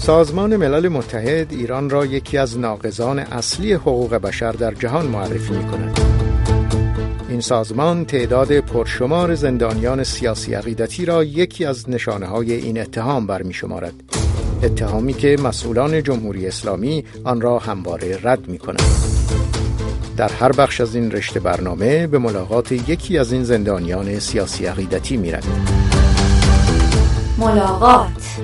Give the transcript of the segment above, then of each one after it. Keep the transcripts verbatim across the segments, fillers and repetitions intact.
سازمان ملل متحد ایران را یکی از ناقضان اصلی حقوق بشر در جهان معرفی می‌کند. این سازمان تعداد پرشمار زندانیان سیاسی عقیدتی را یکی از نشانه‌های این اتهام برمی‌شمارد. اتهامی که مسئولان جمهوری اسلامی آن را همواره رد می‌کنند. در هر بخش از این رشته برنامه به ملاقات یکی از این زندانیان سیاسی عقیدتی می‌رویم. ملاقات.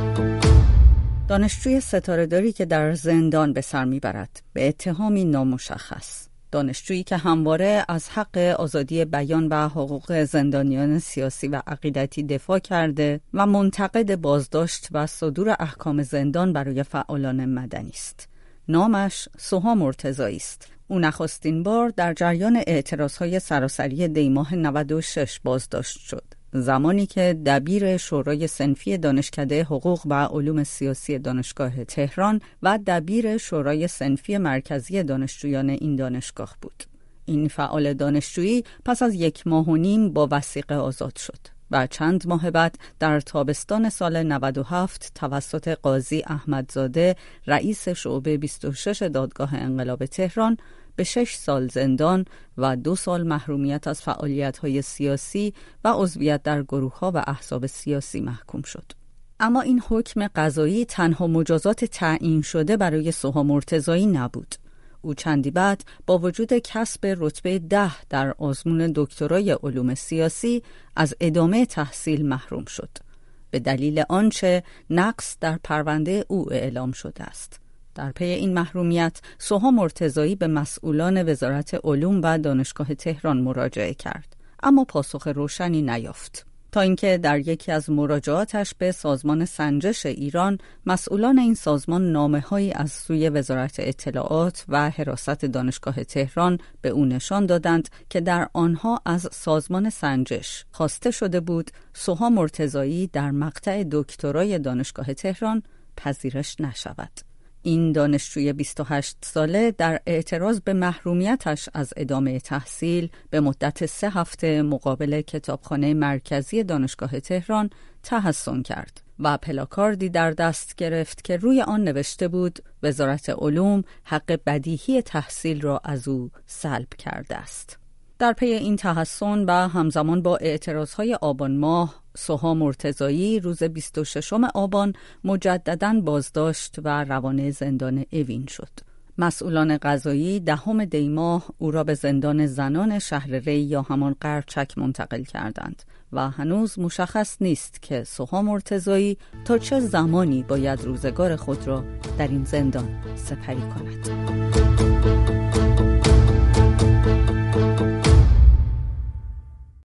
دانشجوی ستاره‌داری که در زندان به سر میبرد به اتهامی نامشخص. دانشجویی که همواره از حق آزادی بیان و حقوق زندانیان سیاسی و عقیدتی دفاع کرده و منتقد بازداشت و صدور احکام زندان برای فعالان مدنی است. نامش سوها مرتضایی است. او نخستین بار در جریان اعتراضهای سراسری دیماه نود و شش بازداشت شد، زمانی که دبیر شورای صنفی دانشکده حقوق و علوم سیاسی دانشگاه تهران و دبیر شورای صنفی مرکزی دانشجویان این دانشگاه بود. این فعال دانشجویی پس از یک ماه و نیم با وثیقه آزاد شد و چند ماه بعد در تابستان سال نود و هفت توسط قاضی احمدزاده رئیس شعبه بیست و شش دادگاه انقلاب تهران به شش سال زندان و دو سال محرومیت از فعالیت‌های سیاسی و عضویت در گروه‌ها و احزاب سیاسی محکوم شد. اما این حکم قضایی تنها مجازات تعیین شده برای سوها مرتضایی نبود. او چندی بعد با وجود کسب رتبه ده در آزمون دکترای علوم سیاسی از ادامه تحصیل محروم شد، به دلیل آنچه نقص در پرونده او اعلام شده است. در پی این محرومیت سوها مرتضایی به مسئولان وزارت علوم و دانشگاه تهران مراجعه کرد، اما پاسخ روشنی نیافت، تا اینکه در یکی از مراجعاتش به سازمان سنجش ایران مسئولان این سازمان نامه‌هایی از سوی وزارت اطلاعات و حراست دانشگاه تهران به او نشان دادند که در آنها از سازمان سنجش خواسته شده بود سوها مرتضایی در مقطع دکترای دانشگاه تهران پذیرش نشود. این دانشجوی بیست و هشت ساله در اعتراض به محرومیتش از ادامه تحصیل به مدت سه هفته مقابل کتابخانه مرکزی دانشگاه تهران تحصن کرد و پلاکاردی در دست گرفت که روی آن نوشته بود وزارت علوم حق بدیهی تحصیل را از او سلب کرده است. در پی این تحصن و همزمان با اعتراضهای آبان ماه، سوها مرتضایی روز بیست و ششم آبان مجدداً بازداشت و روانه زندان اوین شد. مسئولان قضایی دهم دی ماه او را به زندان زنان شهر ری یا همان قرچک منتقل کردند و هنوز مشخص نیست که سوها مرتضایی تا چه زمانی باید روزگار خود را در این زندان سپری کند.